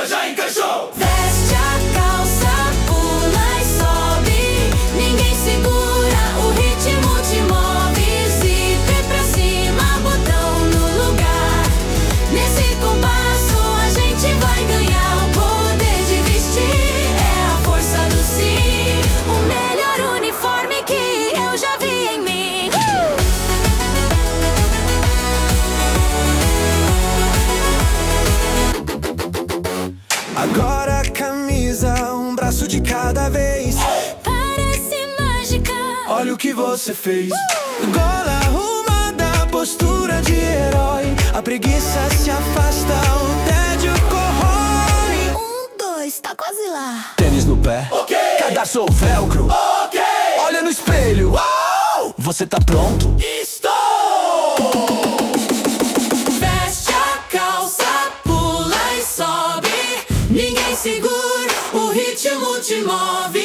calça já encaixou. Veste a calça, pula e sobe. Ninguém segura, o ritmo te move. Zíper pra cima, botão no lugar. Nesse compasso a gente vai ganhar. O poder de vestir é a força do sim. O melhor uniforme que eu já vi em mim. Agora a camisa, um braço de cada vez. Parece mágica. Olha o que você fez. Gola arrumada, postura de herói. A preguiça se afasta, o tédio corrói. 1, 2, tá quase lá. Tênis no pé, Ok. cadastro ou velcro. Ok. Olha no espelho, Uau! você tá pronto? Estou! Veste a calça, pula e sobe. Ninguém segura, o ritmo te move.